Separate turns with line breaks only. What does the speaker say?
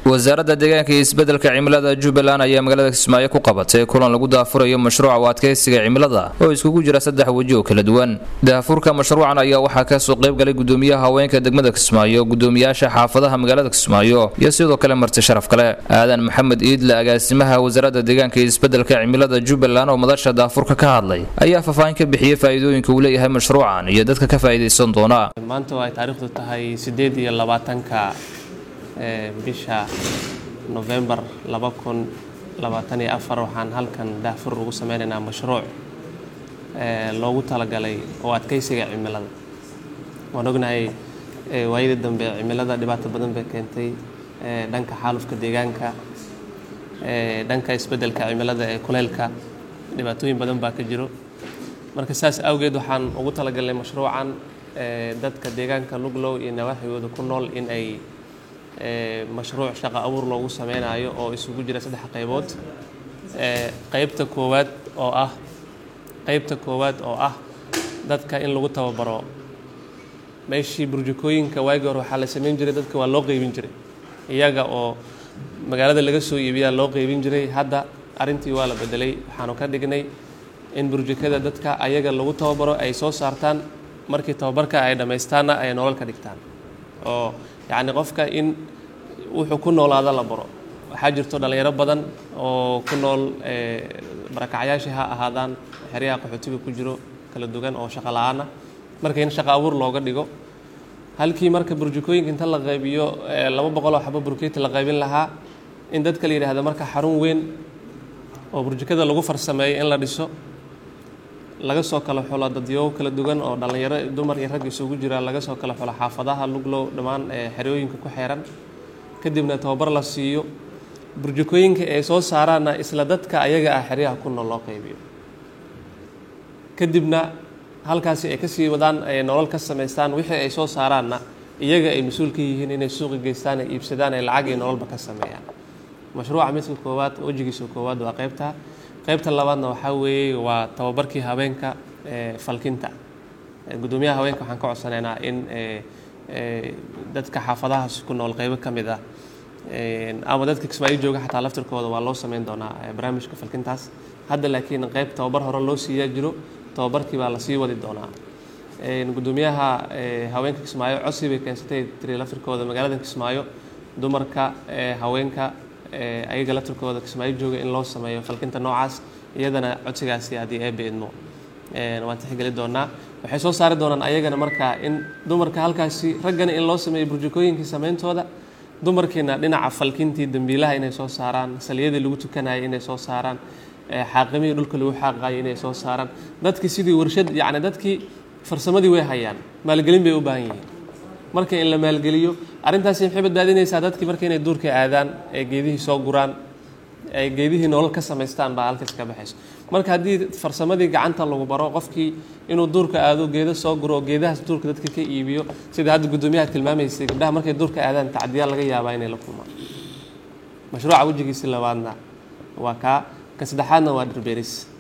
wasaaradda deegaanka iyo isbeddelka cimilada Jubbaland ayaa magaalada Kismaayo ku qabatay kulan lagu daafurayo mashruuca adkeysiga cimilada oo iskugu jira saddex waji oo kala duwan. Daafurka mashruucan ayaa waxaa ka soo qayb galay gudoomiyaha haweenka degmada Kismaayo, gudoomiyaasha xaafadaha magaalada Kismaayo iyo sidoo kale marti sharaf kale. Aadan Maxamed Iidle, agaasimaha wasaaradda deegaanka iyo isbeddelka cimilada Jubbaland oo madasha daafurka ka hadlay, ayaa faahfaahin ka bixiyay faa'iidooyinka uu leeyahay mashruucan iyo dadka ka faa'iideysan doona.
Maanta waa taariikhdu tahay 28 bisha November 2024 waxaan halkan daafur ugu sameynaynaa mashruuc loogu talagalay oo adkeysiga cimilada. Waan ognahay waayida dambe cimilada dhibaato badan bay keentay dhanka xaalufka deegaanka, dhanka isbeddelka cimilada ee kuleylka dhibaatooyin badan baa ka jiro. Marka saas awgeed waxaan ugu talagalay mashruucan dadka deegaanka Luglow iyo nawaaxigooda ku nool in ay mashruuc shaqo abuur loogu sameynayo oo isugu jira saddex qaybood. qaybta koowaad oo ah dadka in lagu tababaro meeshii burjukooyinka waagi hore waxaa la sameyn jiray, dadka waa loo qaybin jiray iyaga oo magaalada laga soo iibiyaa loo qaybin jiray. Hadda arrintii waa la bedelay, waxaanu ka dhignay in burjukada dadka ayaga lagu tababaro ay soo saartaan, markii tababarka ay dhameystaana ay nolol ka dhigtaan, oo yacni qofka in wuxuu ku noolaada la baro. waxaa jirto dhalinyaro badan oo ku nool barakacyaasha ha ahaadaan xeryaha qaxootiga ku jiro kala duwan oo shaqo la'aan ah, marka in shaqo abuur looga dhigo halkii marka burjukooyinka inta la qaybiyo 200 oo xabo burkeeti la qaybin lahaa, in dadka la yiraahdo marka xarun weyn oo burjukada lagu farsameeyo in la dhiso, laga soo kala xulo dadyo kala duwan oo dhalinyaro dumar iyo rag isugu jira, laga soo kala xulo xaafadaha Luglow dhamaan xerooyinka ku xeeran, kadibna tababar la siiyo burjukooyinka ay soo saaraan isla dadka ayaga ah xeryaha ku nool loo qaybiyo, kadibna halkaasi ay ka sii wadaan ay nolol ka sameystaan. wixii ay soo saaraanna iyaga ay mas'uul ka yihiin inay suuqa geystaan, ay iibsadaan, ay lacag iyo nololba ka sameeyaan. mashruuca midka koowaad wajigiisa koowaad waa qaybta labaadna waxaa weeye waa tababarkii haweenka falkinta. gudoomiyaha haweenka waxaan ka codsanaynaa in dadka xaafadahaas ku nool qaybo ka mid ah ama dadka Kismaayo jooga xataa laftirkooda waa loo sameyn doonaa barnaamijka falkintaas. hadda laakiin qayb tababar hore loo siiyaa jiro, tababarkii baa la sii wadi doonaa. gudoomiyaha haweenka Kismaayo codsi bay keensatay tiri laftirkooda magaalada Kismaayo dumarka haweenka ayaga laftirkooda Kismaayo jooga in loo sameeyo falkinta noocaas. iyadana codsigaasi haddii ay beedmo waan tixgeli doonaa. waxay soo saari doonaan ayagana markaa in dumarka halkaasi raggana in loo sameeyo burjukooyinkii sameyntooda, dumarkiina dhinaca falkintii dambiilaha inay soo saaraan, saliyadii lagu tukanayay inay soo saaraan, xaaqimihii dhulka lagu xaaqayay inay soo saaraan. dadkii sidii warshad, yacni dadkii farsamadii way hayaan, maalgelin bay u baahan yihiin. marka in la maalgeliyo arrintaasi maxay badbaadinaysaa dadkii marka inay duurka aadaan, ee geedihii soo guraan, ay geedihii nolol ka samaystaan baa halkaas ka baxayso. marka haddii farsamadii gacanta lagu baro qofkii inuu duurka aado, geedo soo guro, geedahaas duurka dadka ka iibiyo, sida hadda gudoomiyaha tilmaamaysay gabdhaha markay duurka aadaan tacdiyaal laga yaabaa inay la kulmaan. mashruuca wajigiisa labaadna waa ka saddexaadna waa dhir beeris.